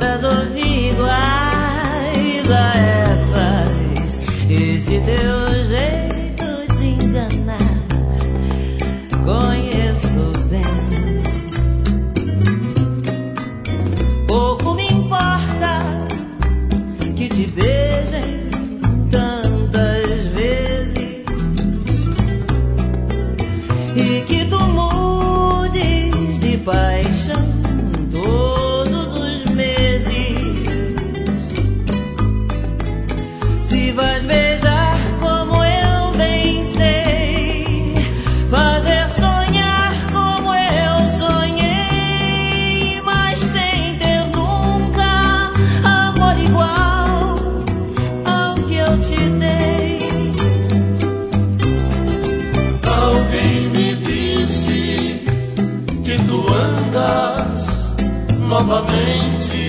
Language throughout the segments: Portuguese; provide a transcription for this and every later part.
outras ouvi iguais a essas. Esse teu jeito de enganar conheço bem. Pouco me importa que te beijem tantas vezes e que tu mudes de paixão todos os meses. Se vais beijar como eu bem sei, fazer sonhar como eu sonhei, mas sem ter nunca amor igual ao que eu te dei. Alguém me disse que tu andas novamente,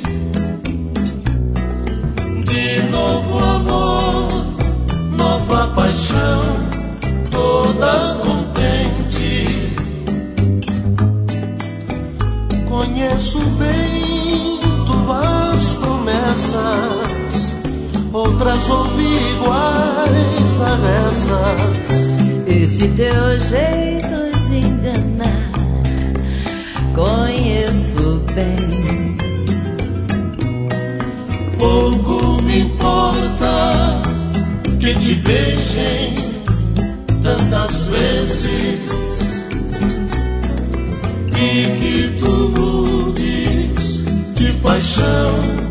de novo amor, nova paixão, toda contente. Conheço bem tuas promessas, outras ouvi iguais a essas. Esse teu jeito de enganar conheço bem. Pouco me importa que te beijem tantas vezes e que tu mudes de paixão